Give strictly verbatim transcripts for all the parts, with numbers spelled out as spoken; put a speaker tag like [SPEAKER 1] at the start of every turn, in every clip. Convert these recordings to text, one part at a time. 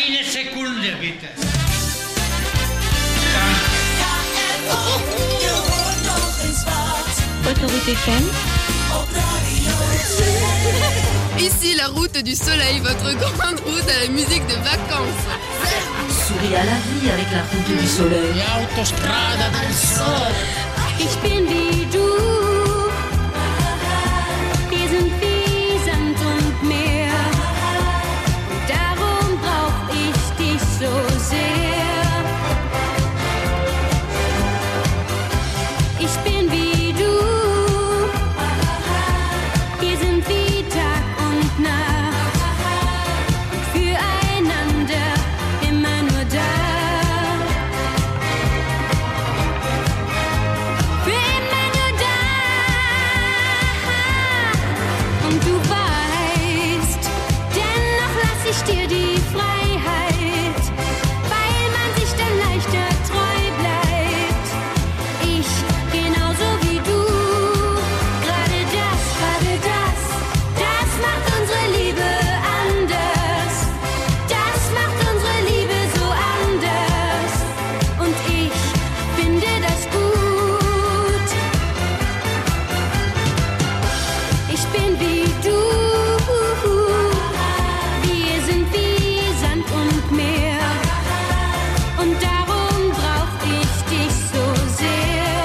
[SPEAKER 1] Eine Sekunde, bitte.
[SPEAKER 2] Autorité F M.
[SPEAKER 3] Ici la route du soleil, votre grande route à la musique de vacances.
[SPEAKER 4] Souris à la vie avec la route du soleil.
[SPEAKER 1] Die Autostrada del Sol.
[SPEAKER 2] Ich bin wie du. Wir sind wie Sand und Meer. Darum brauch ich dich so sehr. Ich bin wie du. Wir sind wie Tag und Nacht. Und füreinander immer nur da. Für immer nur da. Und du weißt, dennoch lass ich dir die Freiheit, weil man sich dann leichter treu bleibt. Ich genauso wie du. Gerade das, gerade das, das macht unsere Liebe anders. Das macht unsere Liebe so anders. Und ich finde das gut. Ich bin wie du. Wir sind wie Sand und Meer. Und darum brauch ich dich so sehr.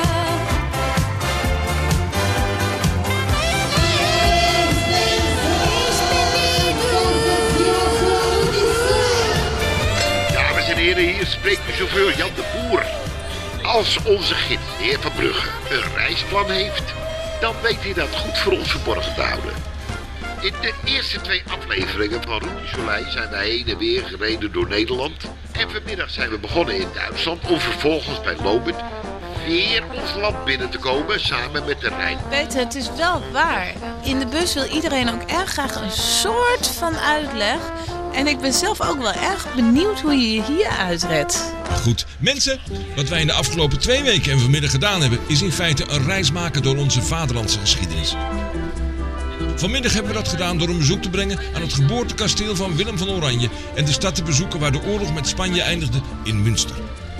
[SPEAKER 5] Dames en heren, hier spreekt de chauffeur Jan de Boer. Als onze gids, de heer Van Brugge, een reisplan heeft, dan weet hij dat goed voor ons verborgen te houden. In de eerste twee afleveringen van Route du Soleil zijn wij heen en weer gereden door Nederland. En vanmiddag zijn we begonnen in Duitsland om vervolgens bij Loben weer ons land binnen te komen samen met de Rijn.
[SPEAKER 6] Peter, het is wel waar. In de bus wil iedereen ook erg graag een soort van uitleg. En ik ben zelf ook wel erg benieuwd hoe je je hier uitredt.
[SPEAKER 7] Goed, mensen, wat wij in de afgelopen twee weken en vanmiddag gedaan hebben, is in feite een reis maken door onze vaderlandse geschiedenis. Vanmiddag hebben we dat gedaan door een bezoek te brengen aan het geboortekasteel van Willem van Oranje en de stad te bezoeken waar de oorlog met Spanje eindigde, in Münster.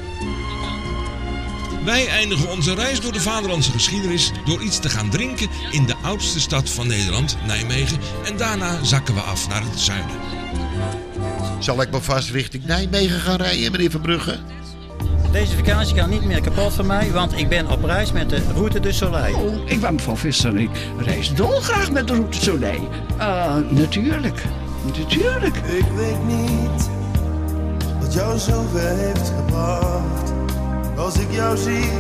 [SPEAKER 7] Wij eindigen onze reis door de vaderlandse geschiedenis door iets te gaan drinken in de oudste stad van Nederland, Nijmegen, en daarna zakken we af naar het zuiden.
[SPEAKER 5] Zal ik maar vast richting Nijmegen gaan rijden, meneer Van Brugge?
[SPEAKER 8] Deze vakantie gaat niet meer kapot van mij, want ik ben op reis met de Route du Soleil.
[SPEAKER 9] Oh, ik ben mevrouw Visser. Ik reis dolgraag met de Route du Soleil. Uh, natuurlijk. Natuurlijk.
[SPEAKER 10] Ik weet niet wat jou zover heeft gebracht. Als ik jou zie,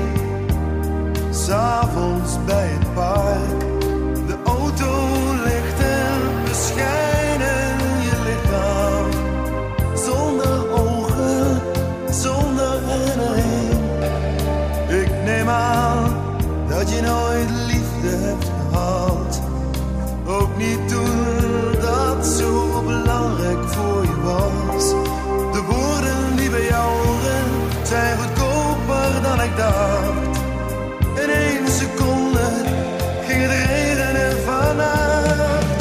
[SPEAKER 10] 's avonds bij het park. De auto ligt en beschijnen je lichaam. Zonder ogen, zonder herinnering. Ik neem aan dat je nooit liefde hebt gehad. Ook niet toen dat zo belangrijk voor je was. De woorden die bij jou horen zijn goedkoper dan ik dacht. In één seconde ging het regenen vannacht.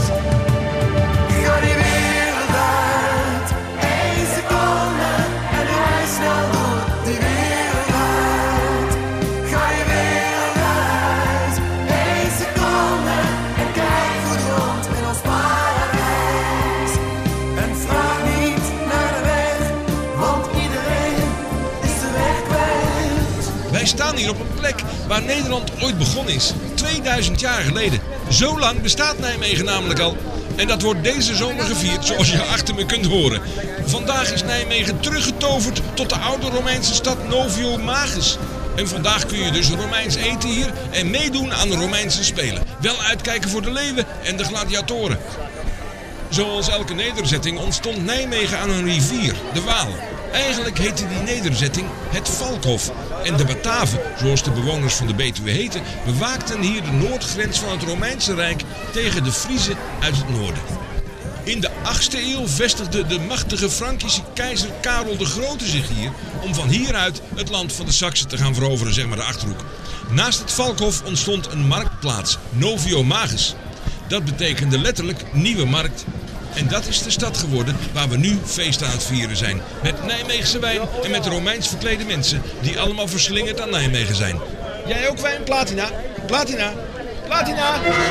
[SPEAKER 10] Ga die wereld uit, één seconde en rij snel door die wereld uit. Ga die wereld uit, één seconde en kijk goed rond in ons paradijs. En vraag niet naar de weg, want iedereen is de weg kwijt.
[SPEAKER 7] Wij staan hier op een plek waar Nederland ooit begonnen is, tweeduizend jaar geleden. Zo lang bestaat Nijmegen namelijk al. En dat wordt deze zomer gevierd, zoals je achter me kunt horen. Vandaag is Nijmegen teruggetoverd tot de oude Romeinse stad Noviomagus. En vandaag kun je dus Romeins eten hier en meedoen aan de Romeinse Spelen. Wel uitkijken voor de leeuwen en de gladiatoren. Zoals elke nederzetting ontstond Nijmegen aan een rivier, de Waal. Eigenlijk heette die nederzetting het Valkhof. En de Bataven, zoals de bewoners van de Betuwe heten, bewaakten hier de noordgrens van het Romeinse Rijk tegen de Friezen uit het noorden. In de achtste eeuw vestigde de machtige Frankische keizer Karel de Grote zich hier om van hieruit het land van de Saksen te gaan veroveren, zeg maar de Achterhoek. Naast het Valkhof ontstond een marktplaats, Noviomagus. Dat betekende letterlijk nieuwe markt. En dat is de stad geworden waar we nu feest aan het vieren zijn. Met Nijmeegse wijn en met Romeins verklede mensen die allemaal verslingerd aan Nijmegen zijn. Jij ook wijn? Platina? Platina? Platina!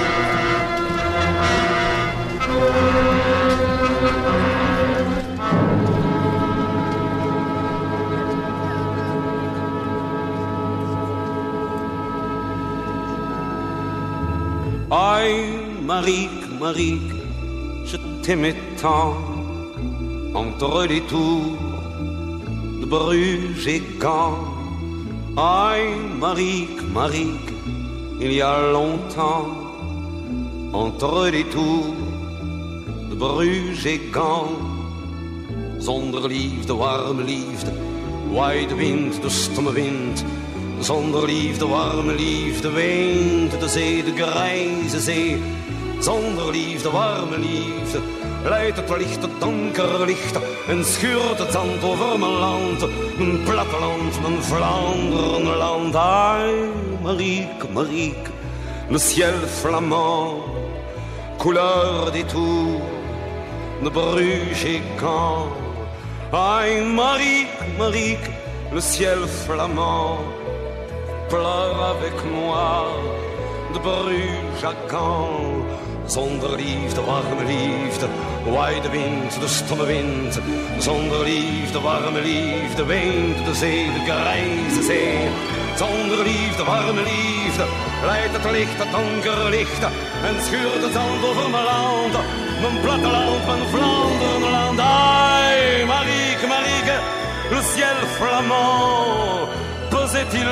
[SPEAKER 11] Aïe, Marique, Marique, je t'aimais tant. Entre les tours de Bruges et Caen. Aïe, Marique, Marique, il y a longtemps. Entre les tours de Bruges et Caen. Zonder liefde, warme liefde, waait de wind, de stomme wind. Zonder liefde, warme liefde, weent de zee, de grijze zee. Zonder liefde, warme liefde, leidt het licht, het donkere licht. En schuurt het zand over mijn land, mijn platteland, mijn Vlaanderenland. Aïe, Marique, Marique, le ciel flamand, couleur des tours de Bruges et Caen. Aïe, Marique, Marique, le ciel flamand, pleure avec moi de Bruges à Caen. Zonder liefde, warme liefde, waait de wind, de stomme wind. Zonder liefde, warme liefde, weent de zee, de grijze zee. Zonder liefde, warme liefde, leidt het licht, het donkere licht. En schuurt het zand over mijn land, mijn platteland, mijn Vlaanderenland. Aïe, Marique, Marique, le ciel flamand, pesait-il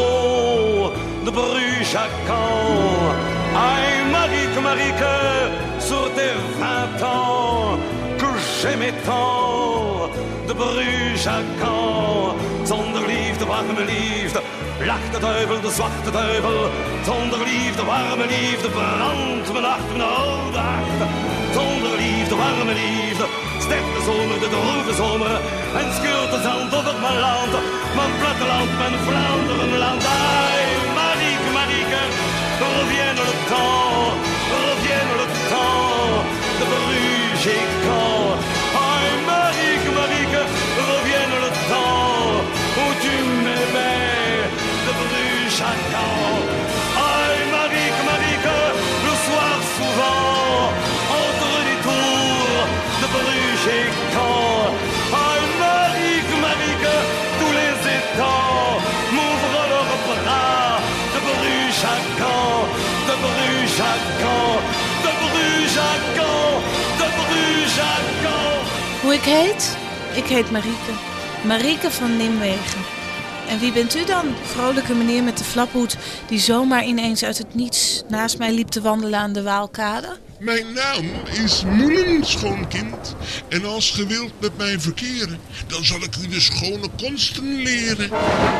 [SPEAKER 11] trop de Bruges à Caen? Aïe, Marique, Marique, sur tes vingt ans que j'aimais tant, de Bruges à Caen. Zonder liefde, warme liefde, lacht de duivel, de zwarte duivel. Zonder liefde, warme liefde, brandt mijn hart, mijn oude hart. Zonder liefde, warme liefde, sterft de zomer, de droeve zomer. En schuurt de zand over mijn land, mijn platteland, mijn Vlaanderenland. Aïe, Marique, Marique, revienne le temps, revienne le temps de Bruges et Caen. Aïe, Marique, Marique, revienne le temps où tu m'aimais de Bruges à Caen. Aïe, Marique, Marique, le soir souvent entre les tours de Bruges et Caen. Aïe, Marique, Marique, tous les étangs m'ouvrent leurs bras de Bruges à Caen, de Bruges à Caen, de Bruges à Caen, de Bruges à Caen.
[SPEAKER 6] Hoe ik heet? Ik heet Marieke. Marieke van Nijmegen. En wie bent u dan? Vrolijke meneer met de flaphoed die zomaar ineens uit het niets naast mij liep te wandelen aan de Waalkade?
[SPEAKER 12] Mijn naam is Moelen, schoonkind. En als ge wilt met mij verkeren, dan zal ik u de schone konsten leren.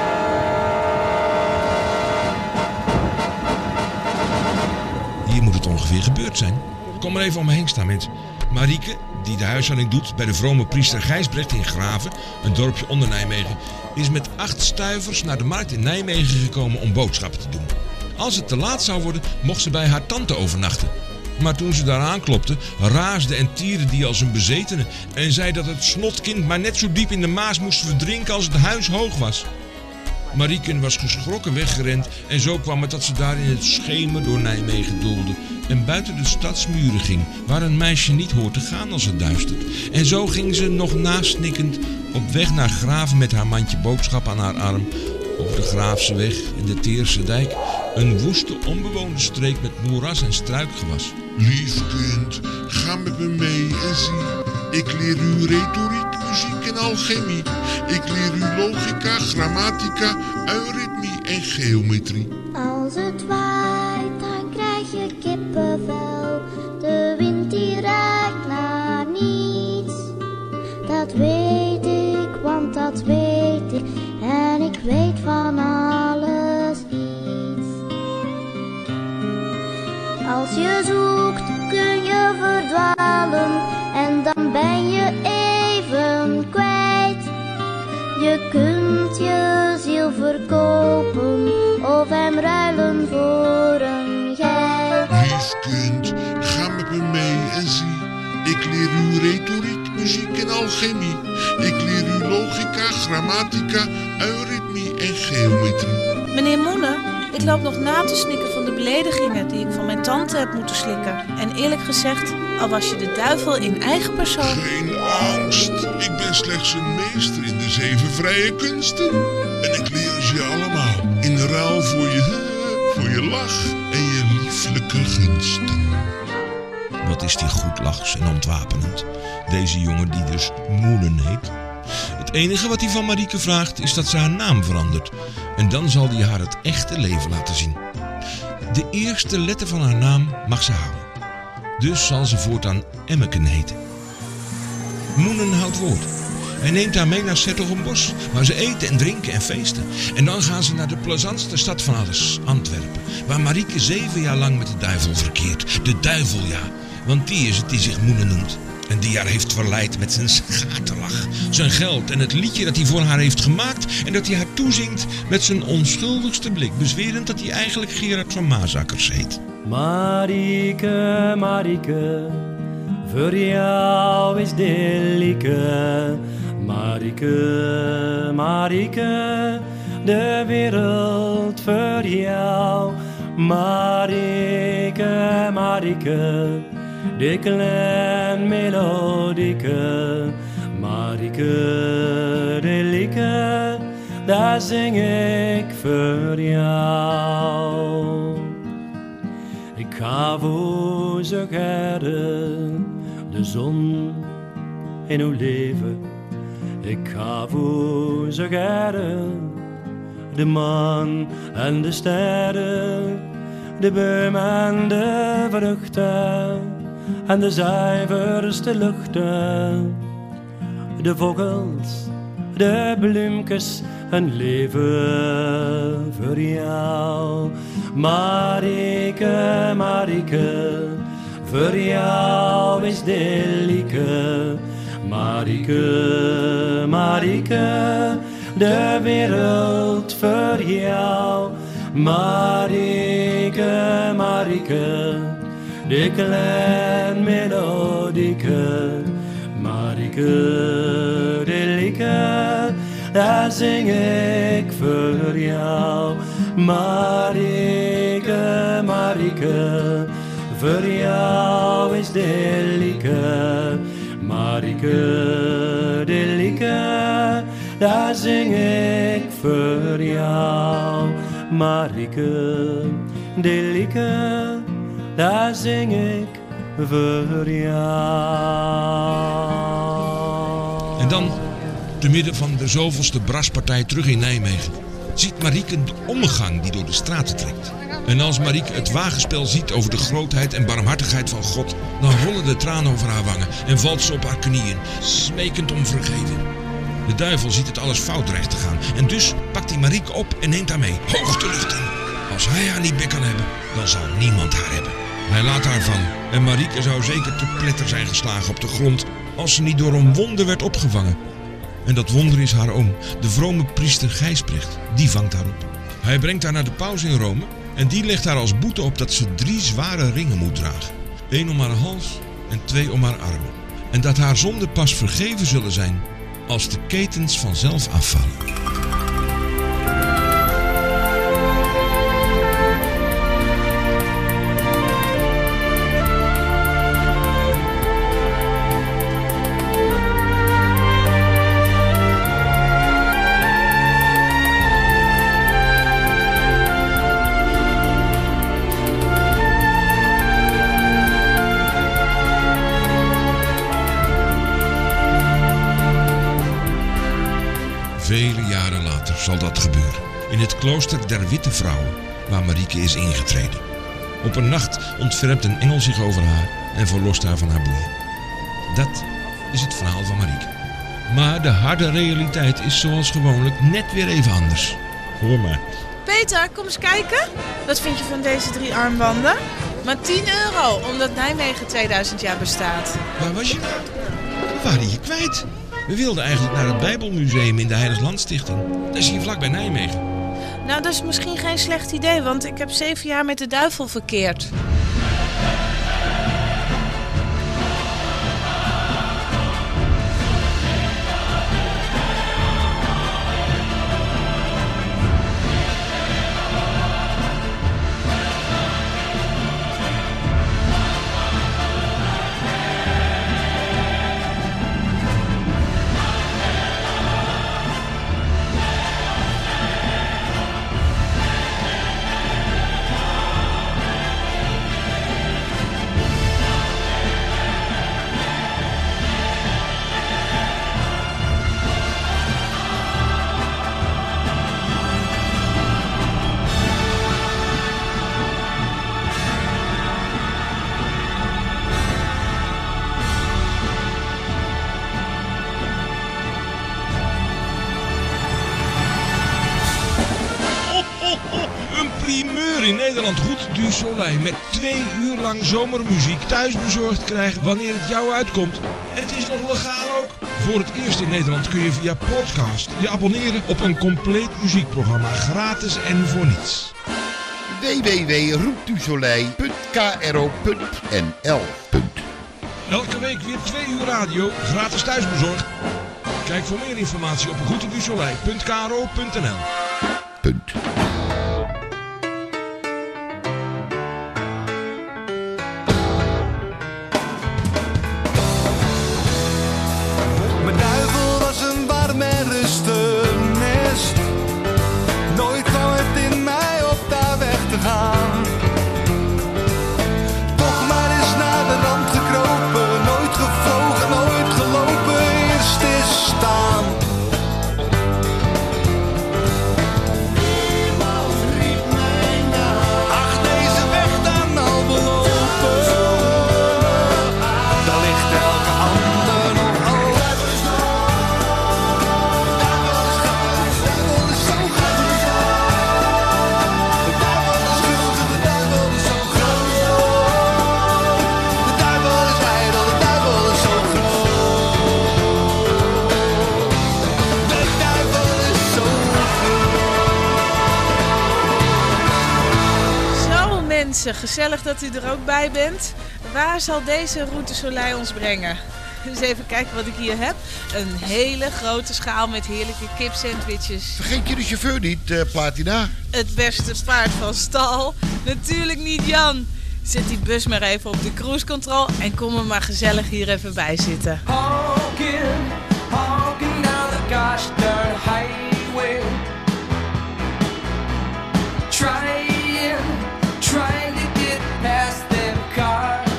[SPEAKER 7] Hier moet het ongeveer gebeurd zijn. Kom maar even om me heen staan met Marieke, die de huishouding doet bij de vrome priester Gijsbrecht in Graven, een dorpje onder Nijmegen, is met acht stuivers naar de markt in Nijmegen gekomen om boodschappen te doen. Als het te laat zou worden, mocht ze bij haar tante overnachten. Maar toen ze daar aanklopte, raasde en tierde die als een bezetene en zei dat het snotkind maar net zo diep in de Maas moest verdrinken als het huis hoog was. Marieke was geschrokken weggerend en zo kwam het dat ze daar in het schemer door Nijmegen doolde en buiten de stadsmuren ging, waar een meisje niet hoort te gaan als het duistert. En zo ging ze nog nasnikkend op weg naar Graven met haar mandje boodschap aan haar arm, over de Graafse weg en de Teerse dijk, een woeste onbewoonde streek met moeras en struikgewas.
[SPEAKER 12] Lief kind, ga met me mee en zie, ik leer u retoriek, muziek en alchemie. Ik leer u logica, grammatica, eurythmie en geometrie.
[SPEAKER 13] Als het waait, dan krijg je kippenvel. De wind die ruikt naar niets. Dat weet ik, want dat weet ik. En ik weet van alles iets. Als je zoekt, kun je verdwalen. En dan ben je even kwijt. Je kunt je ziel verkopen of hem ruilen voor een geit.
[SPEAKER 12] Lief kind, ga met me mee en zie, ik leer leer u retoriek, muziek en alchemie. Ik leer u logica, grammatica, eurythmie en geometrie.
[SPEAKER 6] Meneer Moenen, ik loop nog na te snikken van de beledigingen die ik van mijn tante heb moeten slikken. En eerlijk gezegd, al was je de duivel in eigen persoon...
[SPEAKER 12] Geen angst, ik ben slechts een meester in de zeven vrije kunsten. En ik leer ze je allemaal, in ruil voor je, voor je lach en je lieflijke gunsten.
[SPEAKER 7] Wat is die goed lachs en ontwapenend, deze jongen die dus Moenen heet. Het enige wat hij van Marieke vraagt is dat ze haar naam verandert. En dan zal hij haar het echte leven laten zien. De eerste letter van haar naam mag ze houden. Dus zal ze voortaan Emmeken heten. Moenen houdt woord. Hij neemt haar mee naar 's-Hertogenbosch, waar ze eten en drinken en feesten. En dan gaan ze naar de plezantste stad van alles, Antwerpen. Waar Marieke zeven jaar lang met de duivel verkeert. De duivel, ja. Want die is het die zich Moenen noemt. En die haar heeft verleid met zijn schaterlach, zijn geld en het liedje dat hij voor haar heeft gemaakt. En dat hij haar toezingt met zijn onschuldigste blik. Bezwerend dat hij eigenlijk Gerard van Maasakkers heet.
[SPEAKER 14] Marieke, Marieke, voor jou is de lieke. Marieke, Marieke, de wereld voor jou. Marieke, Marieke, de klein melodieke. Marieke, de lieke, daar zing ik voor jou. Ik ga voor zo gerne de zon in uw leven. Ik ga voor zo gerne de maan en de sterren, de bomen en de vruchten en de zuiverste luchten, de vogels, de bloemkes, een leven voor jou. Marieke, Marieke, voor jou is de lieke. Marieke, Marieke, de wereld voor jou. Marieke, Marieke, de klein melodieke. Marieke, de lieke, daar zing ik voor jou. Marieke, Marieke, voor jou is de lieke. Marieke, de lieke, daar zing ik voor jou. Marieke, de lieke, daar zing ik voor jou.
[SPEAKER 7] En dan, te midden van de zoveelste braspartij terug in Nijmegen, ziet Marieke de omgang die door de straten trekt. En als Marieke het wagenspel ziet over de grootheid en barmhartigheid van God, dan rollen de tranen over haar wangen en valt ze op haar knieën, smekend om vergeving. De duivel ziet het alles fout dreigt te gaan en dus pakt hij Marieke op en neemt haar mee, hoog de lucht in. Als hij haar niet meer kan hebben, dan zal niemand haar hebben. Hij laat haar vallen en Marieke zou zeker te pletter zijn geslagen op de grond als ze niet door een wonder werd opgevangen. En dat wonder is haar oom, de vrome priester Gijsbrecht. Die vangt haar op. Hij brengt haar naar de paus in Rome en die legt haar als boete op dat ze drie zware ringen moet dragen. Eén om haar hals en twee om haar armen. En dat haar zonden pas vergeven zullen zijn als de ketens vanzelf afvallen. Vele jaren later zal dat gebeuren. In het klooster der Witte Vrouwen, waar Marieke is ingetreden. Op een nacht ontfermt een engel zich over haar en verlost haar van haar boeien. Dat is het verhaal van Marieke. Maar de harde realiteit is zoals gewoonlijk net weer even anders. Hoor maar.
[SPEAKER 6] Peter, kom eens kijken. Wat vind je van deze drie armbanden? Maar tien euro, omdat Nijmegen tweeduizend jaar bestaat.
[SPEAKER 7] Waar was je? We waren je kwijt. We wilden eigenlijk naar het Bijbelmuseum in de Heilig Landstichting. Dat is hier vlak bij Nijmegen.
[SPEAKER 6] Nou, dat is misschien geen slecht idee, want ik heb zeven jaar met de duivel verkeerd.
[SPEAKER 7] uur in Nederland Route du Soleil met twee uur lang zomermuziek thuisbezorgd krijgen wanneer het jou uitkomt. Het is nog legaal ook. Voor het eerst in Nederland kun je via podcast je abonneren op een compleet muziekprogramma, gratis en voor niets.
[SPEAKER 5] w w w punt route du soleil punt k r o punt n l.
[SPEAKER 7] Elke week weer twee uur radio, gratis thuisbezorgd. Kijk voor meer informatie op route du soleil punt k r o punt n l.
[SPEAKER 5] Punt.
[SPEAKER 10] Mijn duivel was een warm en rustig nest. Nooit kwam het in mij op daar weg te gaan. Toch maar eens naar de rand gekropen. Nooit gevlogen, nooit gelopen, eerst is staan. Niemand riep mij na. Ach, deze weg dan al belopen. Daar ligt elke ander nog open.
[SPEAKER 6] Mensen, gezellig dat u er ook bij bent. Waar zal deze Route Soleil ons brengen? Dus even kijken wat ik hier heb. Een hele grote schaal met heerlijke kipsandwiches.
[SPEAKER 5] Vergeet je de chauffeur niet, uh, Platina.
[SPEAKER 6] Het beste paard van stal. Natuurlijk niet Jan. Zet die bus maar even op de cruise control en kom er maar gezellig hier even bij zitten.
[SPEAKER 14] Honking, honking down the gosh darn highway. Trying, trying to get past them cars.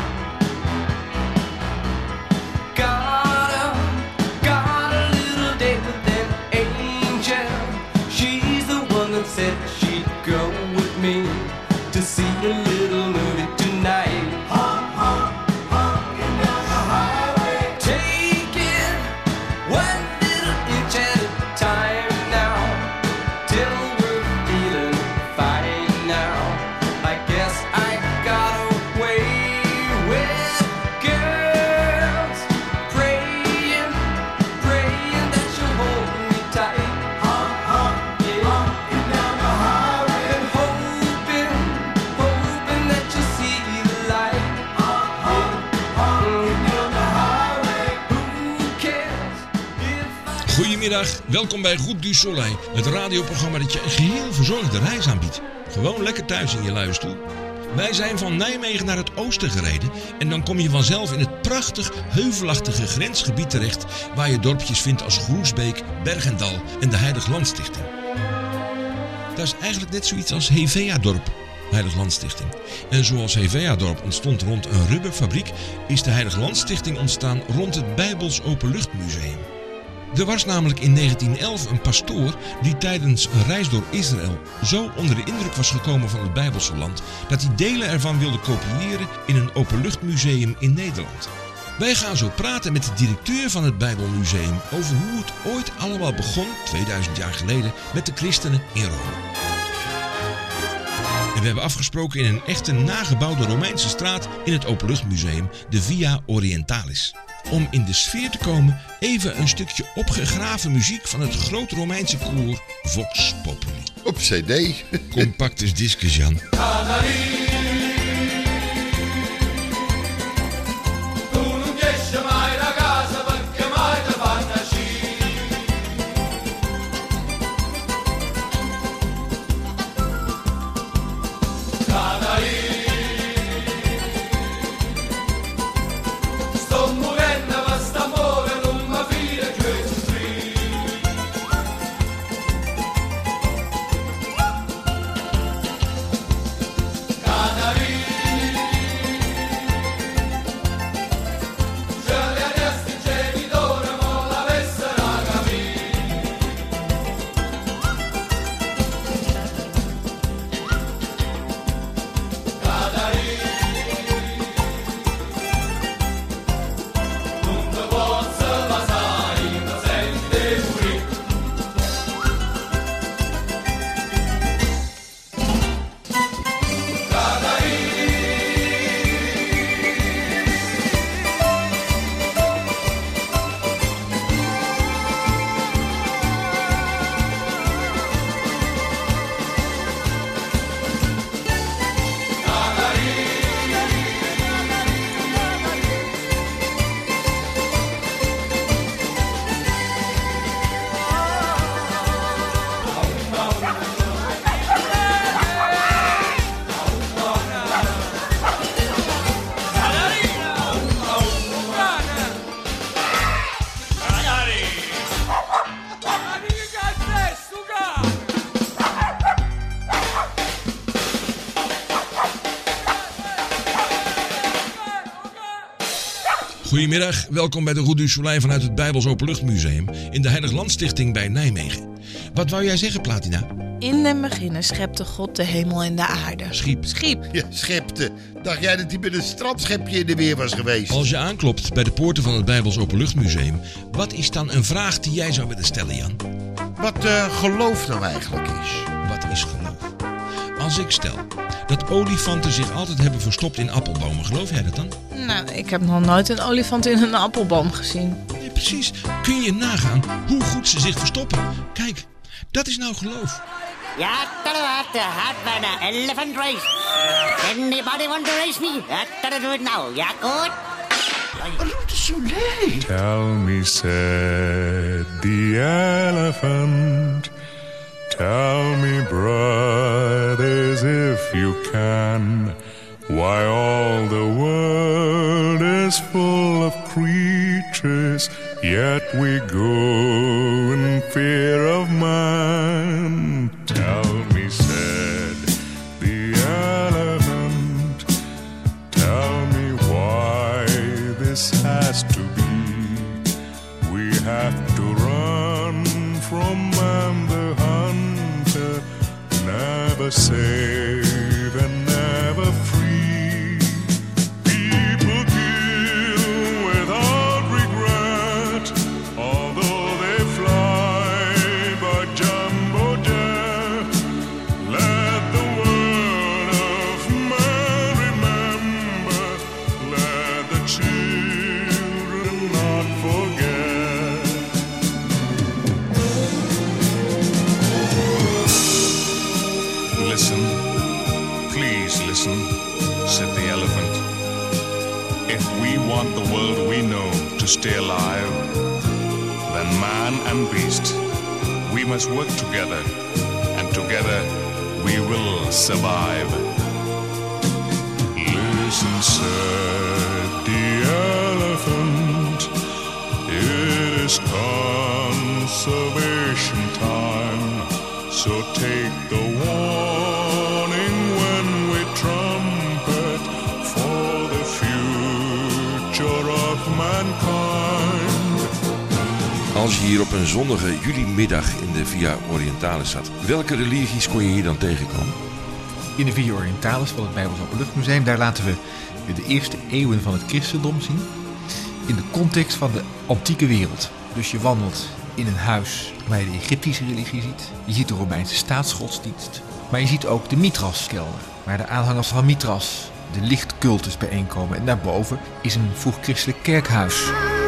[SPEAKER 14] Got a, got a little date with them angel. She's the one that said she'd go with me to see a little movie tonight. Honk, honk, honking down the highway. Taking one little inch at a time now, till we're feeling fine now. I guess I got away with girls, praying, praying that she'll hold me tight. Honk, honk, yeah. Honking down the highway. And hoping, hoping that you'll see the light. Honk, honk, honking down the highway. Who cares if I...
[SPEAKER 7] Goedemiddag, welkom bij Route du Soleil, het radioprogramma dat je een geheel verzorgde reis aanbiedt. Gewoon lekker thuis in je luie stoel. Wij zijn van Nijmegen naar het oosten gereden en dan kom je vanzelf in het prachtig heuvelachtige grensgebied terecht waar je dorpjes vindt als Groesbeek, Bergendal en de Heilig Landstichting. Dat is eigenlijk net zoiets als Hevea-dorp, Heilig Landstichting. En zoals Hevea-dorp ontstond rond een rubberfabriek, is de Heilig Landstichting ontstaan rond het Bijbels Openluchtmuseum. Er was namelijk in negentien elf een pastoor die tijdens een reis door Israël zo onder de indruk was gekomen van het Bijbelse land dat hij delen ervan wilde kopiëren in een openluchtmuseum in Nederland. Wij gaan zo praten met de directeur van het Bijbelmuseum over hoe het ooit allemaal begon, tweeduizend jaar geleden, met de christenen in Rome. En we hebben afgesproken in een echte nagebouwde Romeinse straat in het Openluchtmuseum, de Via Orientalis. Om in de sfeer te komen even een stukje opgegraven muziek van het groot Romeinse koor Vox Populi.
[SPEAKER 5] Op cd.
[SPEAKER 7] Compactus discus, Jan. Goedemiddag, welkom bij de Route du Soleil vanuit het Bijbels Openluchtmuseum in de Heilig Landstichting bij Nijmegen. Wat wou jij zeggen, Platina?
[SPEAKER 6] In den beginnen schepte God de hemel en de aarde.
[SPEAKER 7] Schiep.
[SPEAKER 6] Schiep.
[SPEAKER 5] Ja, schepte. Dacht jij dat hij met een strandschepje in de weer was geweest?
[SPEAKER 7] Als je aanklopt bij de poorten van het Bijbels Openluchtmuseum, wat is dan een vraag die jij zou willen stellen, Jan?
[SPEAKER 5] Wat uh, geloof nou eigenlijk is?
[SPEAKER 7] Wat is geloof? Als ik stel dat olifanten zich altijd hebben verstopt in appelbomen, geloof jij dat dan?
[SPEAKER 6] Nou, ik heb nog nooit een olifant in een appelboom gezien.
[SPEAKER 7] Nee, precies. Kun je nagaan hoe goed ze zich verstoppen? Kijk, dat is nou geloof.
[SPEAKER 15] Ja, dat had bij een elephant race. Anybody want to race me? Ja, dat do it now. Ja, goed?
[SPEAKER 9] Route Soleil.
[SPEAKER 16] Tell me, said the elephant. Tell me, brothers, if you can, why all the world is full of creatures, yet we go in fear of man. Tell me, said the elephant, tell me why this has to be. We have to run from man the hunter, never save and never free. People kill without regret, although they fly by jumbo jet. Let the word of man remember, let the children not forget. Listen, please listen, said the elephant. If we want the world we know to stay alive, then man and beast, we must work together, and together we will survive. Listen, said the elephant, it is conservation time, so take the warning when we trumpet for the future of mankind.
[SPEAKER 17] Als je hier op een zonnige julimiddag in de Via Orientalis zat, welke religies kon je hier dan tegenkomen?
[SPEAKER 18] In de Via Orientalis van het Bijbels Openluchtmuseum, daar laten we de eerste eeuwen van het christendom zien in de context van de antieke wereld. Dus je wandelt in een huis waar je de Egyptische religie ziet. Je ziet de Romeinse staatsgodsdienst. Maar je ziet ook de Mithraskelder, waar de aanhangers van Mithras, de lichtcultus, bijeenkomen. En daarboven is een vroeg-christelijk kerkhuis.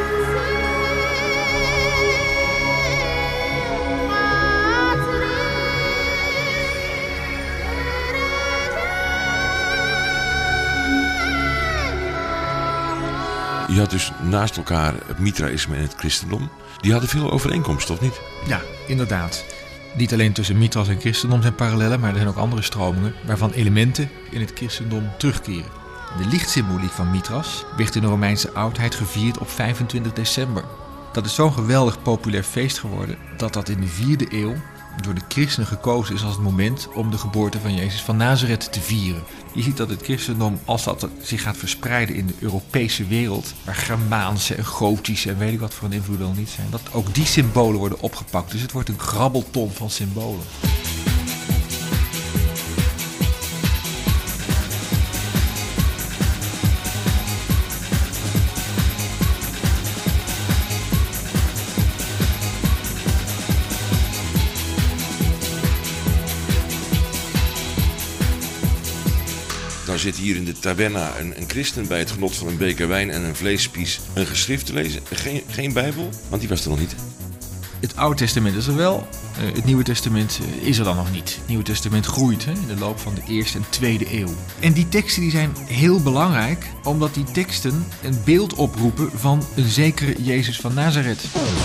[SPEAKER 17] Je had dus naast elkaar het Mithraïsme en het christendom. Die hadden veel overeenkomsten, of niet?
[SPEAKER 18] Ja, inderdaad. Niet alleen tussen Mithras en christendom zijn parallellen, maar er zijn ook andere stromingen waarvan elementen in het christendom terugkeren. De lichtsymboliek van Mithras werd in de Romeinse oudheid gevierd op vijfentwintig december. Dat is zo'n geweldig populair feest geworden dat dat in de vierde eeuw door de christenen gekozen is als het moment om de geboorte van Jezus van Nazareth te vieren. Je ziet dat het christendom, als dat zich gaat verspreiden in de Europese wereld, waar Germaanse en Gotische en weet ik wat voor een invloeden al niet zijn, dat ook die symbolen worden opgepakt. Dus het wordt een grabbelton van symbolen.
[SPEAKER 17] Dan zit hier in de taverna een, een christen bij het genot van een beker wijn en een vleespies een geschrift te lezen. Geen, geen Bijbel, want die was er nog niet.
[SPEAKER 18] Het Oude Testament is er wel, uh, het Nieuwe Testament uh, is er dan nog niet. Het Nieuwe Testament groeit hè, in de loop van de eerste en tweede eeuw. En die teksten die zijn heel belangrijk, omdat die teksten een beeld oproepen van een zekere Jezus van Nazareth.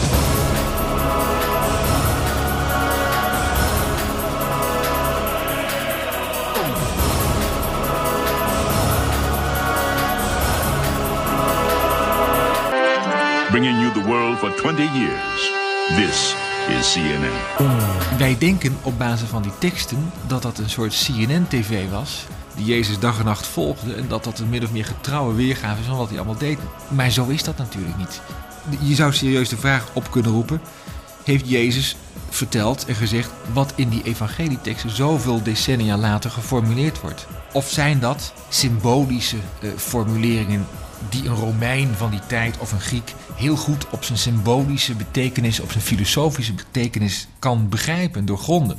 [SPEAKER 19] Bringing you the world for twenty years. This is C N N.
[SPEAKER 18] Wij denken op basis van die teksten dat dat een soort C N N-tv was die Jezus dag en nacht volgde en dat dat een min of meer getrouwe weergave is van wat hij allemaal deed. Maar zo is dat natuurlijk niet. Je zou serieus de vraag op kunnen roepen, heeft Jezus verteld en gezegd wat in die evangelieteksten zoveel decennia later geformuleerd wordt? Of zijn dat symbolische uh, formuleringen die een Romein van die tijd of een Griek heel goed op zijn symbolische betekenis, op zijn filosofische betekenis kan begrijpen en doorgronden?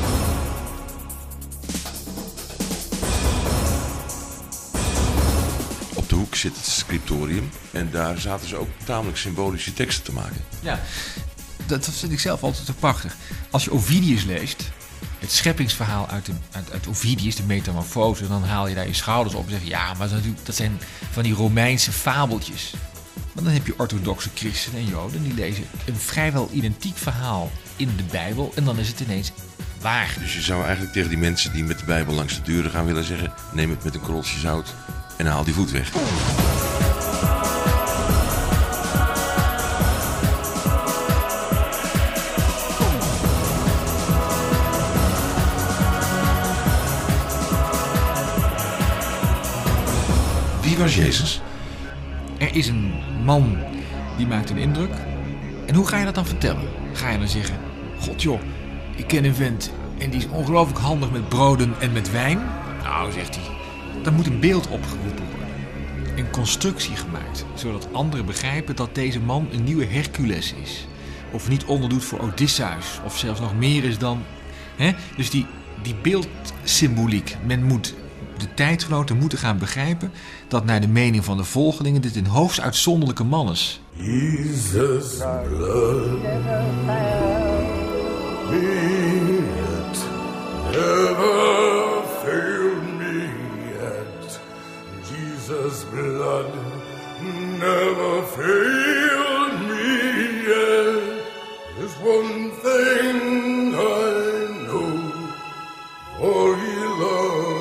[SPEAKER 17] Op de hoek zit het scriptorium en daar zaten ze ook tamelijk symbolische teksten te maken.
[SPEAKER 18] Ja, dat, dat vind ik zelf altijd zo prachtig. Als je Ovidius leest, het scheppingsverhaal uit, de, uit, uit Ovidius, de metamorfose, dan haal je daar je schouders op en zeg je, ja, maar dat, dat zijn van die Romeinse fabeltjes. Maar dan heb je orthodoxe christenen en joden, die lezen een vrijwel identiek verhaal in de Bijbel en dan is het ineens waar.
[SPEAKER 17] Dus je zou eigenlijk tegen die mensen die met de Bijbel langs de deuren gaan willen zeggen, neem het met een korreltje zout en haal die voet weg. Wie was Jezus?
[SPEAKER 18] Er is een man die maakt een indruk. En hoe ga je dat dan vertellen? Ga je dan zeggen, god joh, ik ken een vent en die is ongelooflijk handig met broden en met wijn? Nou, zegt hij, dan moet een beeld opgeroepen worden. Een constructie gemaakt, zodat anderen begrijpen dat deze man een nieuwe Hercules is. Of niet onderdoet voor Odysseus, of zelfs nog meer is dan... Hè? Dus die, die beeldsymboliek, men moet... De tijdgenoten moeten gaan begrijpen dat naar de mening van de volgelingen dit een hoogst uitzonderlijke man is.
[SPEAKER 10] Jesus' blood it never failed me yet. Jesus' blood never failed me yet. There's one thing I know, for he loves.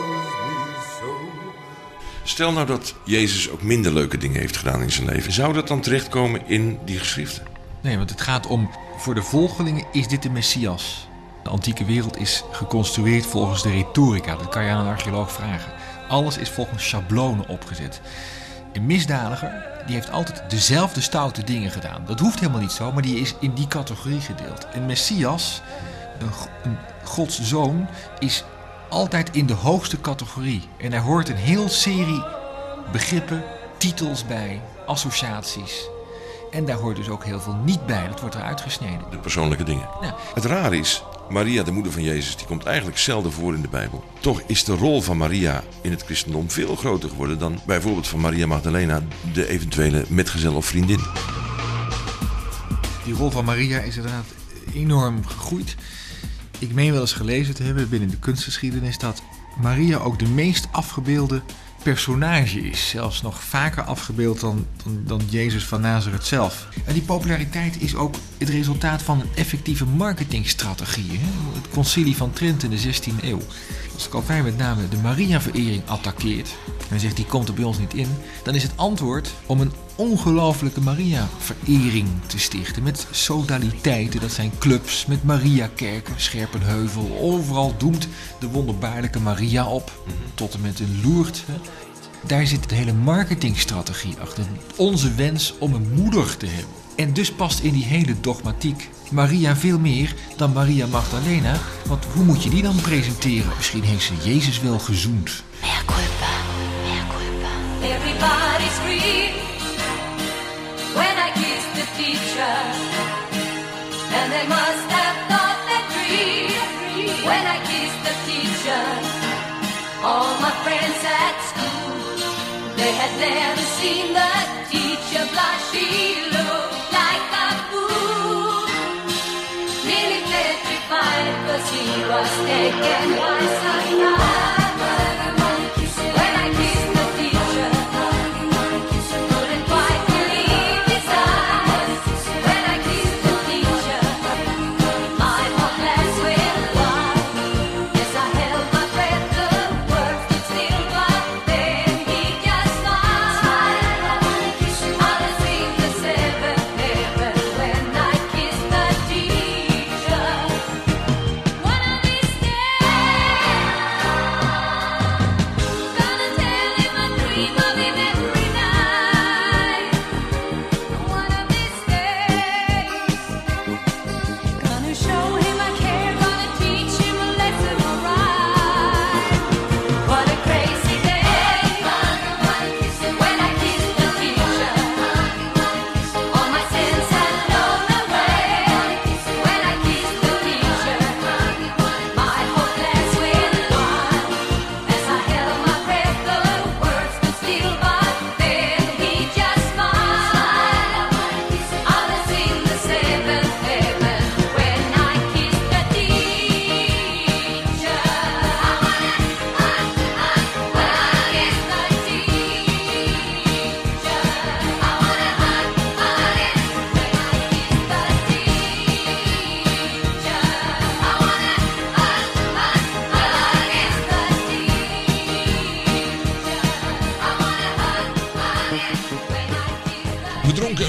[SPEAKER 17] Stel nou dat Jezus ook minder leuke dingen heeft gedaan in zijn leven. Zou dat dan terechtkomen in die geschriften?
[SPEAKER 18] Nee, want het gaat om, voor de volgelingen is dit de Messias. De antieke wereld is geconstrueerd volgens de retorica. Dat kan je aan een archeoloog vragen. Alles is volgens schablonen opgezet. Een misdadiger die heeft altijd dezelfde stoute dingen gedaan. Dat hoeft helemaal niet zo, maar die is in die categorie gedeeld. Een Messias, een, een Gods zoon, is altijd in de hoogste categorie. En er hoort een heel serie begrippen, titels bij, associaties. En daar hoort dus ook heel veel niet bij. Dat wordt eruit gesneden.
[SPEAKER 17] De persoonlijke dingen.
[SPEAKER 18] Ja.
[SPEAKER 17] Het raar is, Maria, de moeder van Jezus, die komt eigenlijk zelden voor in de Bijbel. Toch is de rol van Maria in het christendom veel groter geworden dan bijvoorbeeld van Maria Magdalena, de eventuele metgezel of vriendin.
[SPEAKER 18] Die rol van Maria is inderdaad enorm gegroeid. Ik meen wel eens gelezen te hebben binnen de kunstgeschiedenis dat Maria ook de meest afgebeelde personage is. Zelfs nog vaker afgebeeld dan, dan, dan Jezus van Nazareth zelf. En die populariteit is ook het resultaat van een effectieve marketingstrategie. Hè? Het concilie van Trent in de zestiende eeuw. Als Calvijn met name de Maria-verering attaqueert en zegt die komt er bij ons niet in, dan is het antwoord om een ongelooflijke Maria-verering te stichten. Met sodaliteiten, dat zijn clubs, met Mariakerken, Scherpenheuvel. Overal doemt de wonderbaarlijke Maria op, tot en met een Lourdes. Hè. Daar zit de hele marketingstrategie achter. Onze wens om een moeder te hebben. En dus past in die hele dogmatiek Maria veel meer dan Maria Magdalena. Want hoe moet je die dan presenteren? Misschien heeft ze Jezus wel gezoend.
[SPEAKER 2] Mea culpa, mea culpa. Everybody scream when I kiss the teacher. And they must have thought that dream when I kiss the teacher. All my friends at school, they had never seen the teacher blush. She looked like a fool, nearly petrified, 'cause he was taken by surprise. When I kissed the teacher, couldn't quite believe his eyes. When I kissed the teacher, my whole class went wild. Yes, I held my breath, the words stood still, but then he just smiled. I'll sing the seventh heaven when I kiss the teacher. One of these days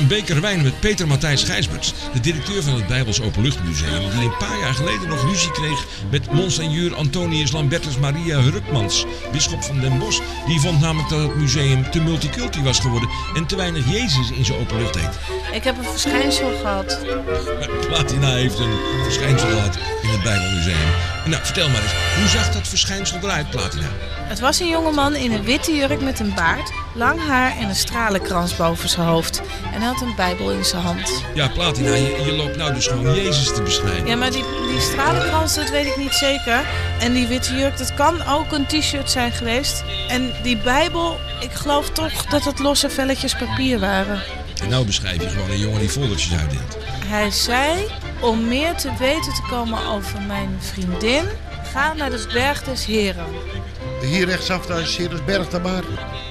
[SPEAKER 7] beker wijn met Peter Matthijs Gijsberts, de directeur van het Bijbels Openluchtmuseum, die een paar jaar geleden nog ruzie kreeg met Monseigneur Antonius Lambertus Maria Hurkmans, bisschop van Den Bosch. Die vond namelijk dat het museum te multiculti was geworden en te weinig Jezus in zijn openlucht deed.
[SPEAKER 6] Ik heb een verschijnsel gehad.
[SPEAKER 7] Platina heeft een verschijnsel gehad in het Bijbelmuseum. Nou, vertel maar eens, hoe zag dat verschijnsel eruit, Platina?
[SPEAKER 6] Het was een jongeman in een witte jurk met een baard, lang haar en een stralenkrans boven zijn hoofd. En hij had een Bijbel in zijn hand.
[SPEAKER 7] Ja, Platina, je, je loopt nou dus gewoon Jezus te beschrijven.
[SPEAKER 6] Ja, maar die, die stralenkrans, dat weet ik niet zeker. En die witte jurk, dat kan ook een t-shirt zijn geweest. En die Bijbel, ik geloof toch dat het losse velletjes papier waren.
[SPEAKER 7] En nou beschrijf je gewoon een jongen die foldertjes uitdeelt.
[SPEAKER 6] Hij zei, om meer te weten te komen over mijn vriendin, ga naar de berg des Heren.
[SPEAKER 20] Hier rechtsaf, daar is Heresberg dan maar.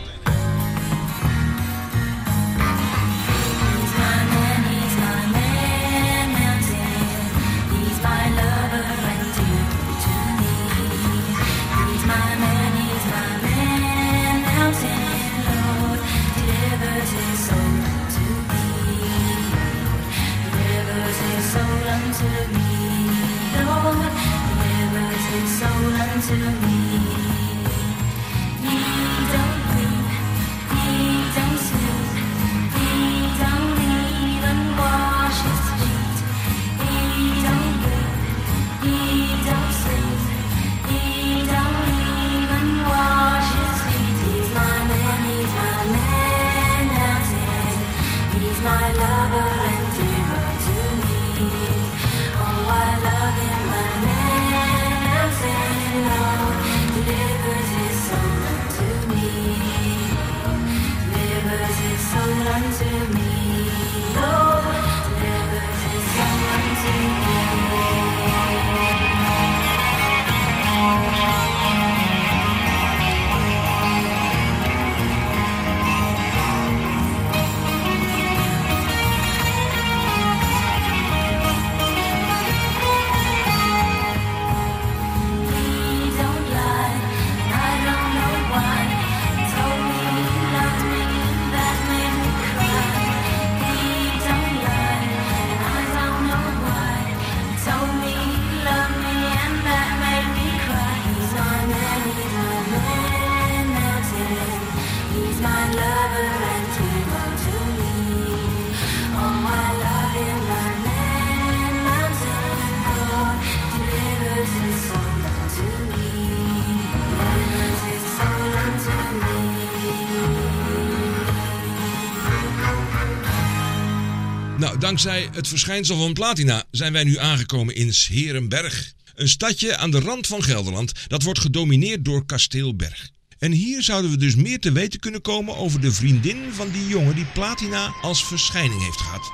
[SPEAKER 7] Nou, dankzij het verschijnsel van Platina zijn wij nu aangekomen in 's Heerenberg. Een stadje aan de rand van Gelderland dat wordt gedomineerd door Kasteel Berg. En hier zouden we dus meer te weten kunnen komen over de vriendin van die jongen die Platina als verschijning heeft gehad.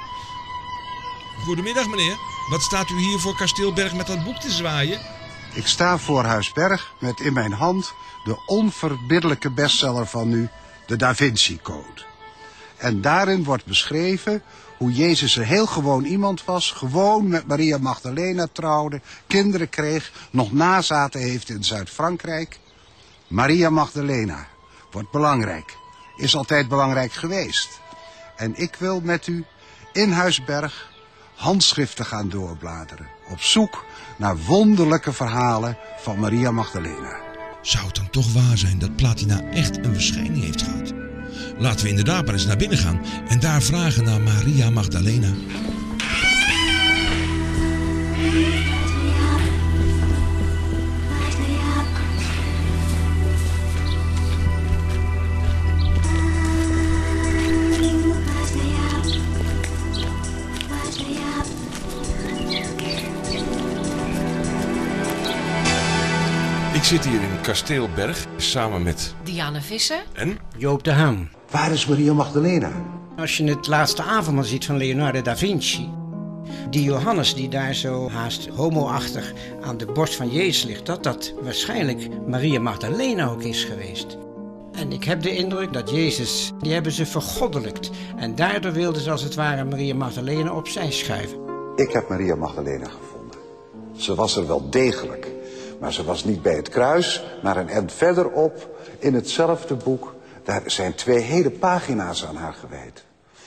[SPEAKER 7] Goedemiddag meneer, wat staat u hier voor Kasteel Berg met dat boek te zwaaien?
[SPEAKER 21] Ik sta voor Huis Berg met in mijn hand de onverbiddelijke bestseller van nu, de Da Vinci Code. En daarin wordt beschreven hoe Jezus een heel gewoon iemand was, gewoon met Maria Magdalena trouwde, kinderen kreeg, nog nazaten heeft in Zuid-Frankrijk. Maria Magdalena wordt belangrijk, is altijd belangrijk geweest. En ik wil met u in Huis Berg handschriften gaan doorbladeren, op zoek naar wonderlijke verhalen van Maria Magdalena.
[SPEAKER 7] Zou het dan toch waar zijn dat Platina echt een verschijning heeft gehad? Laten we inderdaad maar eens naar binnen gaan en daar vragen naar Maria Magdalena. Ik zit hier in Kasteel Berg samen met
[SPEAKER 22] Diane Visser
[SPEAKER 7] en
[SPEAKER 23] Joop de Haan.
[SPEAKER 21] Waar is Maria Magdalena?
[SPEAKER 23] Als je het laatste avondmaal ziet van Leonardo da Vinci, die Johannes die daar zo haast homoachtig aan de borst van Jezus ligt, dat dat waarschijnlijk Maria Magdalena ook is geweest. En ik heb de indruk dat Jezus, die hebben ze vergoddelijkt. En daardoor wilden ze als het ware Maria Magdalena opzij schuiven.
[SPEAKER 21] Ik heb Maria Magdalena gevonden. Ze was er wel degelijk. Maar ze was niet bij het kruis, maar een end verderop in hetzelfde boek. Daar zijn twee hele pagina's aan haar gewijd.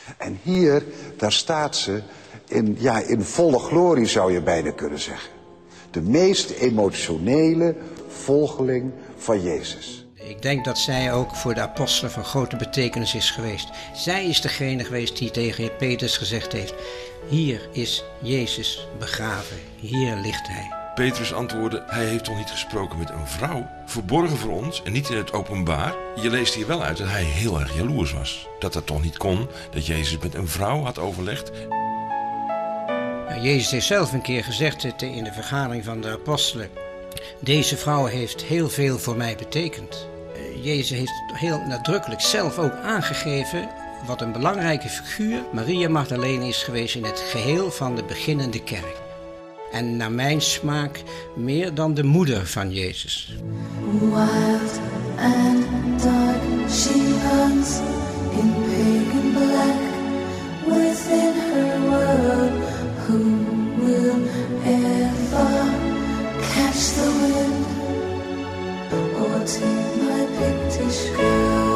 [SPEAKER 21] En hier, daar staat ze in, ja, in volle glorie, zou je bijna kunnen zeggen. De meest emotionele volgeling van Jezus.
[SPEAKER 23] Ik denk dat zij ook voor de apostelen van grote betekenis is geweest. Zij is degene geweest die tegen Petrus gezegd heeft: hier is Jezus begraven, hier ligt hij.
[SPEAKER 17] Petrus antwoordde: hij heeft toch niet gesproken met een vrouw? Verborgen voor ons en niet in het openbaar? Je leest hier wel uit dat hij heel erg jaloers was. Dat dat toch niet kon, dat Jezus met een vrouw had overlegd.
[SPEAKER 23] Nou, Jezus heeft zelf een keer gezegd in de vergadering van de apostelen: deze vrouw heeft heel veel voor mij betekend. Jezus heeft heel nadrukkelijk zelf ook aangegeven wat een belangrijke figuur Maria Magdalena is geweest in het geheel van de beginnende kerk. En naar mijn smaak meer dan de moeder van Jezus.
[SPEAKER 2] Wild and dark she runs in pagan black within her world. Who will ever catch the wind or take my Pictish girl?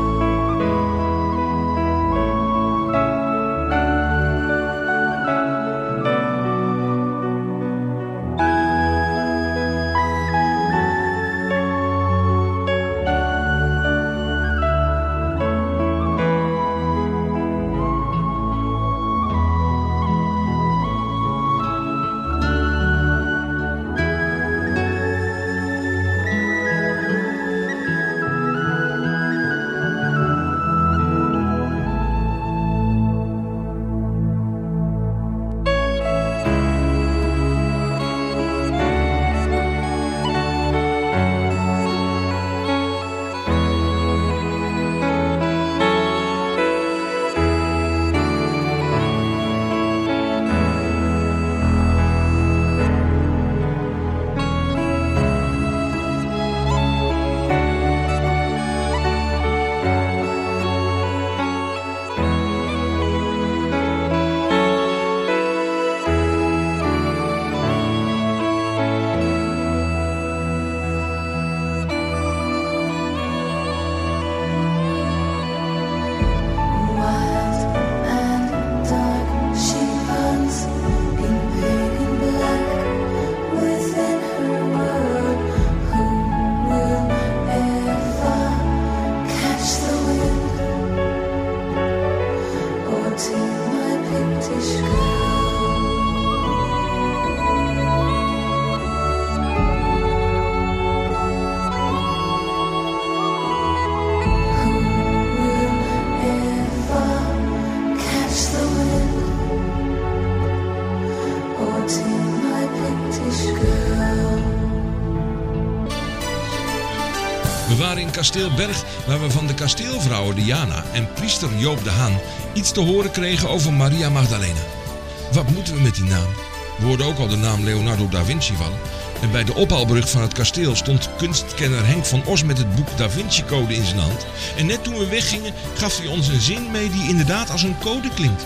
[SPEAKER 7] We waren in Kasteel Berg, waar we van de kasteelvrouwen Diana en priester Joop de Haan iets te horen kregen over Maria Magdalena. Wat moeten we met die naam? We hoorden ook al de naam Leonardo da Vinci vallen. En bij de ophaalbrug van het kasteel stond kunstkenner Henk van Os met het boek Da Vinci Code in zijn hand. En net toen we weggingen gaf hij ons een zin mee die inderdaad als een code klinkt.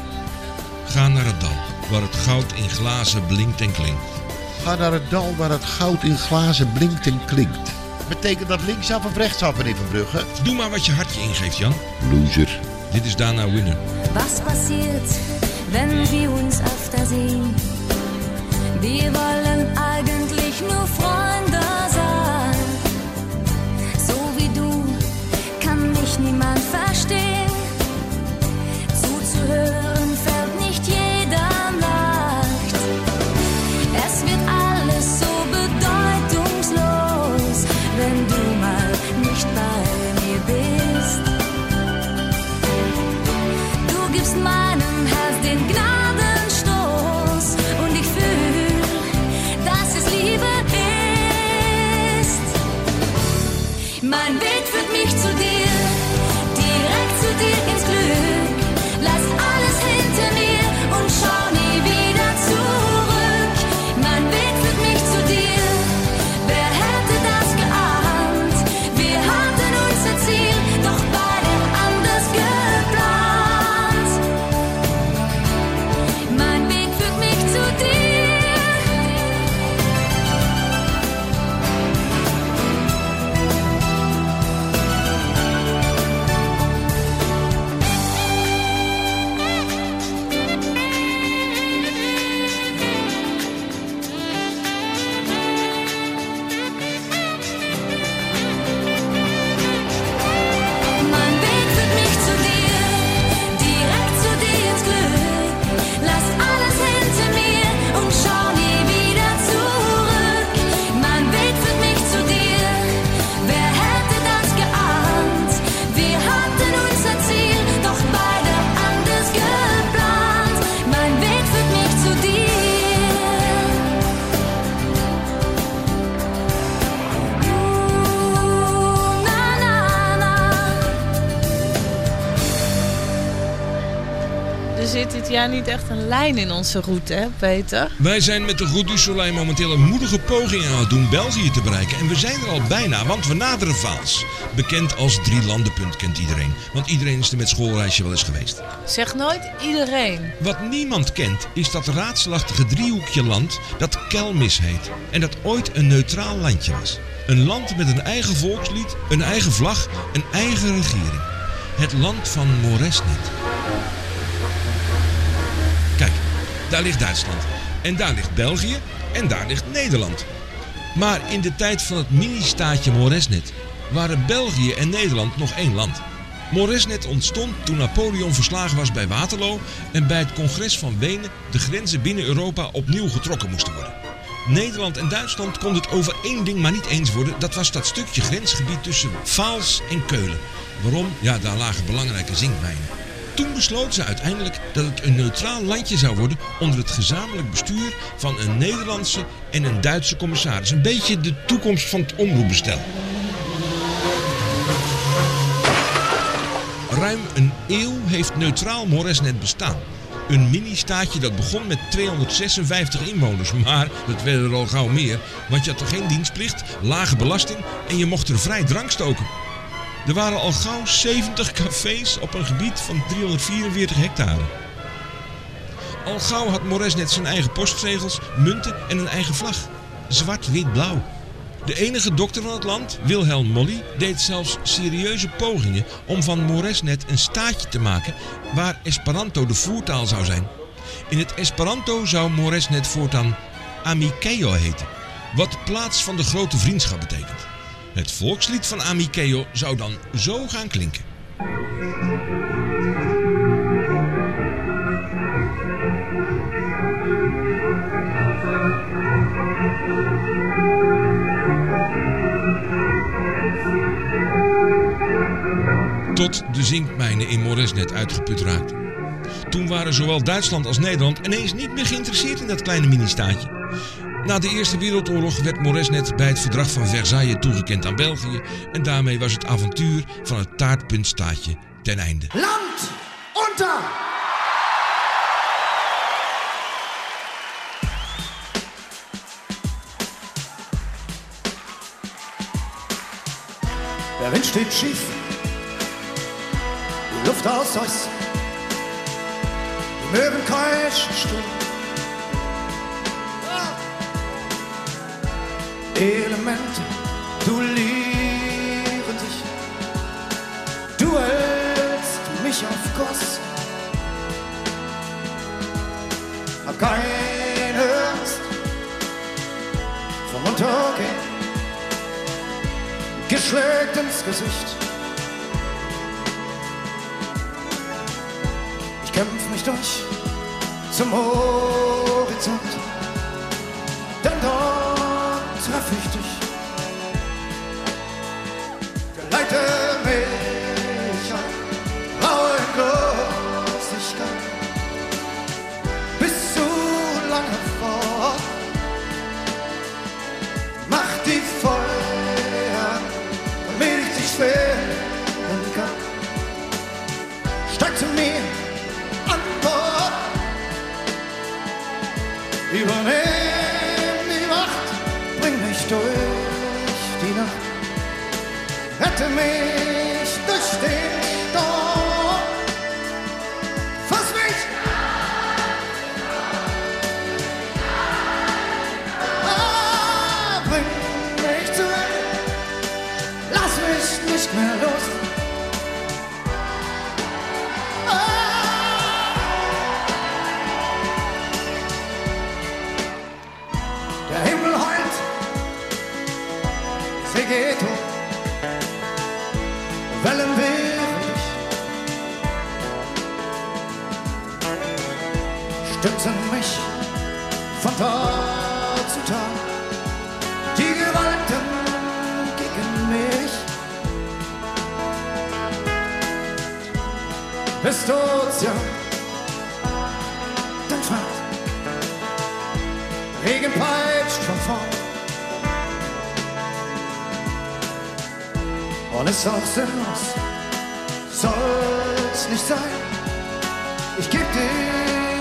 [SPEAKER 7] Ga naar het dal, waar het goud in glazen blinkt en klinkt.
[SPEAKER 20] Ga naar het dal waar het goud in glazen blinkt en klinkt. Betekent dat linksaf of rechtsaf, meneer Verbrugge?
[SPEAKER 7] Doe maar wat je hartje ingeeft, Jan.
[SPEAKER 20] Loser.
[SPEAKER 7] Dit is Dana Winner.
[SPEAKER 2] Was passiert, wenn wir uns öfter sehen? Wir wollen eigentlich nur Freunde sein. So wie du kann mich niemand verstehen. Zuzuhören fällt nicht jedem leicht. Es wird alles so bedeutungslos, wenn du mal nicht bei mir bist. Du gibst meinem Herz den Gnadenstoß und ich fühl,
[SPEAKER 6] ja niet echt een lijn in onze route, hè, Peter?
[SPEAKER 7] Wij zijn met de Route du Soleil momenteel een moedige poging aan het doen België te bereiken. En we zijn er al bijna, want we naderen Vaals. Bekend als drielandenpunt kent iedereen. Want iedereen is er met schoolreisje wel eens geweest.
[SPEAKER 6] Zeg nooit iedereen.
[SPEAKER 7] Wat niemand kent is dat raadselachtige driehoekje land dat Kelmis heet. En dat ooit een neutraal landje was. Een land met een eigen volkslied, een eigen vlag, een eigen regering. Het land van Moresnet. Kijk, daar ligt Duitsland. En daar ligt België. En daar ligt Nederland. Maar in de tijd van het mini-staatje Moresnet waren België en Nederland nog één land. Moresnet ontstond toen Napoleon verslagen was bij Waterloo en bij het congres van Wenen de grenzen binnen Europa opnieuw getrokken moesten worden. Nederland en Duitsland konden het over één ding maar niet eens worden. Dat was dat stukje grensgebied tussen Vaals en Keulen. Waarom? Ja, daar lagen belangrijke zinkmijnen. Toen besloot ze uiteindelijk dat het een neutraal landje zou worden onder het gezamenlijk bestuur van een Nederlandse en een Duitse commissaris. Een beetje de toekomst van het omroepbestel. Ruim een eeuw heeft neutraal Moresnet bestaan. Een mini-staatje dat begon met tweehonderdzesenvijftig inwoners. Maar dat werden er al gauw meer, want je had er geen dienstplicht, lage belasting en je mocht er vrij drank stoken. Er waren al gauw zeventig cafés op een gebied van driehonderdvierenveertig hectare. Al gauw had Moresnet zijn eigen postzegels, munten en een eigen vlag. Zwart, wit, blauw. De enige dokter van het land, Wilhelm Molly, deed zelfs serieuze pogingen om van Moresnet een staatje te maken waar Esperanto de voertaal zou zijn. In het Esperanto zou Moresnet voortaan Amikeo heten, wat plaats van de grote vriendschap betekent. Het volkslied van Amikeo zou dan zo gaan klinken. Tot de zinkmijnen in Moresnet uitgeput raakten. Toen waren zowel Duitsland als Nederland ineens niet meer geïnteresseerd in dat kleine mini-staatje. Na de Eerste Wereldoorlog werd Moresnet bij het verdrag van Versailles toegekend aan België en daarmee was het avontuur van het taartpuntstaatje ten einde.
[SPEAKER 3] Land unter! Der Wind steht schief, die Luft aus Eis, die Möwen kreischen stumm. Elemente duellieren sich, du hältst mich auf Kurs, hab keine Angst vom Untergehen, geschlägt ins Gesicht. Ich kämpf mich durch zum Horizont, denn dort treff ich dich. Geleite mich an raue Endlosigkeit bis zu lange fort. Mach die Feuer, damit ich dich finden kann. Steig zu mir an Bord, übernehm die Macht, bring mich durch die Nacht, rette mich durch den Sturm, fass mich, ah, bring mich zurück, lass mich nicht mehr los. Der Himmel heult, sie geht hoch, Wellen wehren dich, stützen mich von Tag zu Tag, die Gewalten gegen mich. Bist Ozean, dann fragt, Regen peitscht von vorn. Und ist auch sinnlos, soll's nicht sein. Ich geb dir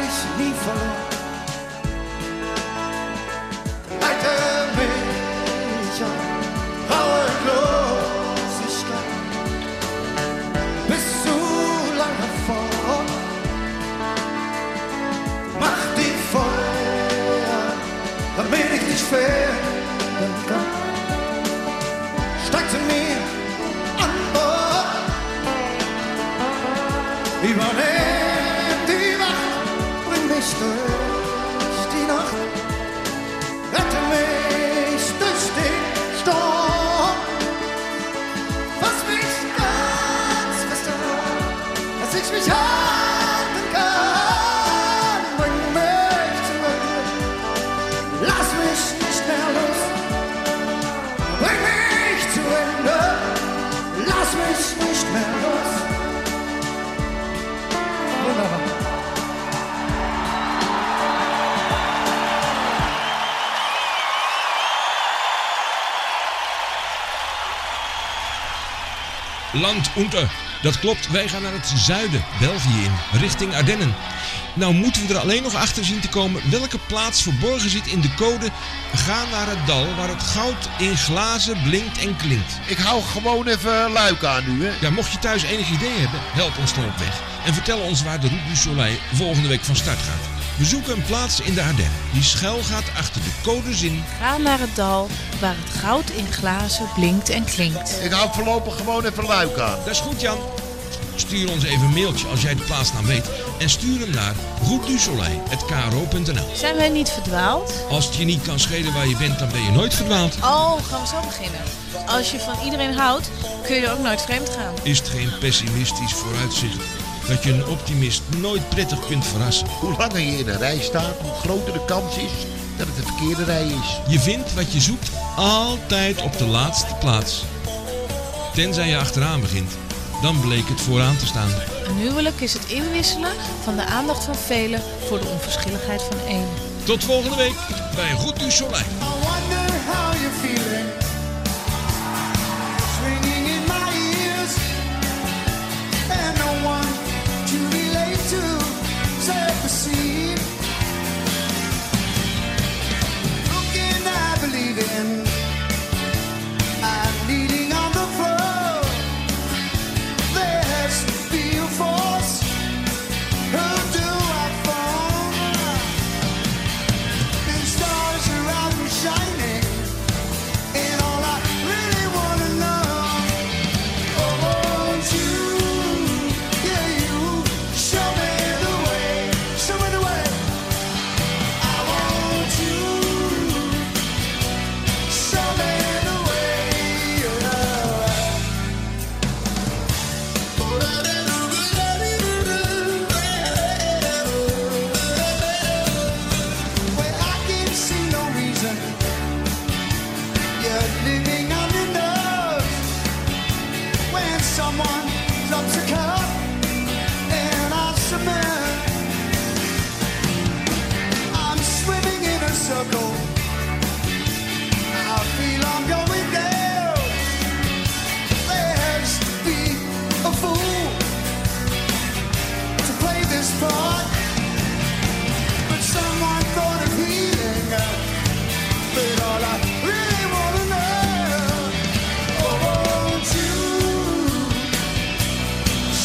[SPEAKER 3] mich nicht mehr los. Bring mich zu Ende, lass mich nicht mehr los. Wunderbar.
[SPEAKER 7] Land unter. Dat klopt, wij gaan naar het zuiden, België in, richting Ardennen. Nou moeten we er alleen nog achter zien te komen welke plaats verborgen zit in de code. Ga naar het dal waar het goud in glazen blinkt en klinkt.
[SPEAKER 20] Ik hou gewoon even luik aan nu, hè.
[SPEAKER 7] Ja, mocht je thuis enig idee hebben, help ons dan op weg. En vertel ons waar de Route du Soleil volgende week van start gaat. We zoeken een plaats in de Ardennen die schuil gaat achter de codezin.
[SPEAKER 6] Ga naar het dal waar het goud in glazen blinkt en klinkt.
[SPEAKER 20] Ik hou voorlopig gewoon even luik aan.
[SPEAKER 7] Dat is goed, Jan. Stuur ons even een mailtje als jij de plaatsnaam weet. En stuur hem naar route du soleil apenstaartje k r o punt n l.
[SPEAKER 6] Zijn wij niet verdwaald?
[SPEAKER 7] Als het je niet kan schelen waar je bent, dan ben je nooit verdwaald.
[SPEAKER 6] Oh, gaan we zo beginnen. Als je van iedereen houdt, kun je er ook nooit vreemd gaan.
[SPEAKER 7] Is het geen pessimistisch vooruitzicht dat je een optimist nooit prettig kunt verrassen?
[SPEAKER 20] Hoe langer je in een rij staat, hoe groter de kans is dat het de verkeerde rij is.
[SPEAKER 7] Je vindt wat je zoekt altijd op de laatste plaats. Tenzij je achteraan begint. Dan bleek het vooraan te staan.
[SPEAKER 6] Een huwelijk is het inwisselen van de aandacht van velen voor de onverschilligheid van één.
[SPEAKER 7] Tot volgende week bij Route du Soleil.
[SPEAKER 3] I wonder how you're feeling. It's ringing in my ears. And no one to relate to, self-perceived. Looking, I believe in. I'm leading on the floor. There has to be a force. Who do I fall? And stars are out and shining. And all I really wanna know, oh, won't you, yeah, you show me the way, show me the way. I want you, show me the way. Well, I can see no reason you're living on your nerves when someone drops a cup and I submit. I'm swimming in a circle. I feel I'm going down. There has to be a fool to play this part, but someone thought of healing. But all I really wanna know, oh, won't you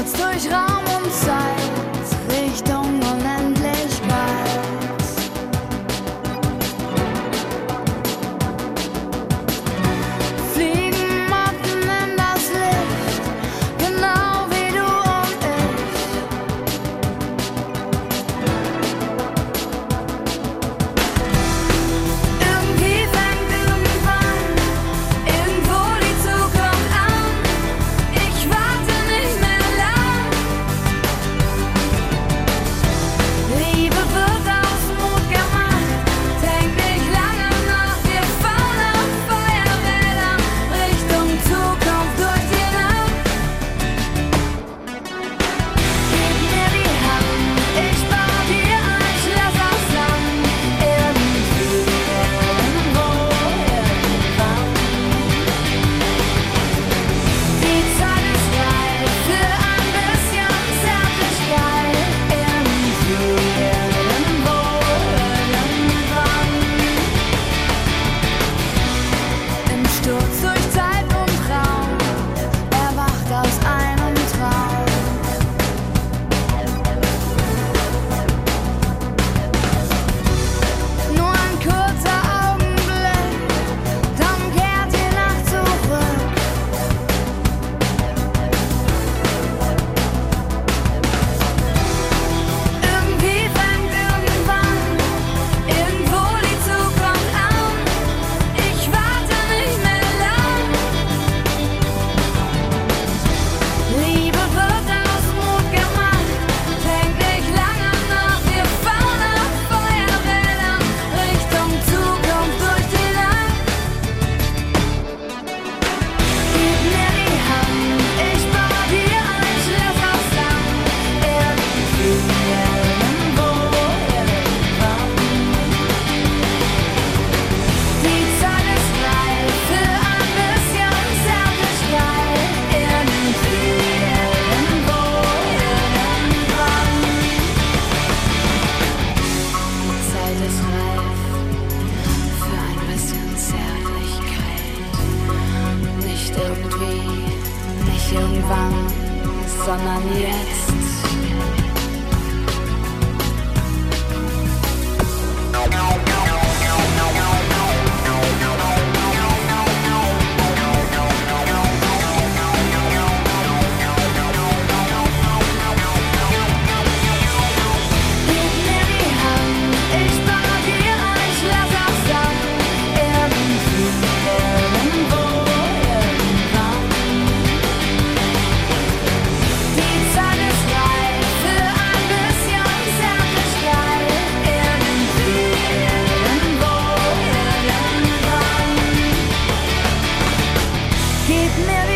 [SPEAKER 2] stürzt durch Raum und Zeit Richtung Unendlichkeit. Fliegen Motten in das Licht, genau wie du und ich. Irgendwie fängt irgendwann irgendwo die Zukunft an. Ich warte nicht mehr lang. Liebe wird aus Mut gemacht, denk nicht lange nach. Wir fahren auf Feuerrädern Richtung Zukunft durch die Nacht. Gib mir die Hand, ich bau dir ein Schloss aus Sand. Irgendwie, irgendwo, irgendwann. Die Zeit ist reif für ein bisschen Zärtlichkeit. Irgendwie, irgendwo, irgendwann. Im Sturz durch Zeit und Raum, erwacht aus einem Traum. Nur ein kurzer Augenblick, dann kehrt die Nacht zurück. Irgendwie fängt irgendwann irgendwo die Zukunft an. Ich warte nicht mehr lang. Liebe wird aus Mut gemacht, denk nicht lange nach. Wir fahren auf Feuerrädern Richtung Zukunft durch die Nacht. Gib mir die Hand, ich bau dir ein Schloss aus Sand. Irgendwie, irgendwo, irgendwann. Die Zeit ist reif für ein bisschen Zärtlichkeit. Irgendwie, irgendwo, irgendwann. Die Zeit ist reif für ein bisschen Zärtlichkeit. Nicht irgendwie, nicht irgendwann, sondern jetzt. Gib mir die Hand, ich bau dir ein Schloss aus Sand. Irgendwie, irgendwo, irgendwann. Die Zeit ist reif für ein bisschen Zärtlichkeit. Irgendwie, irgendwo, irgendwann. Gib mir die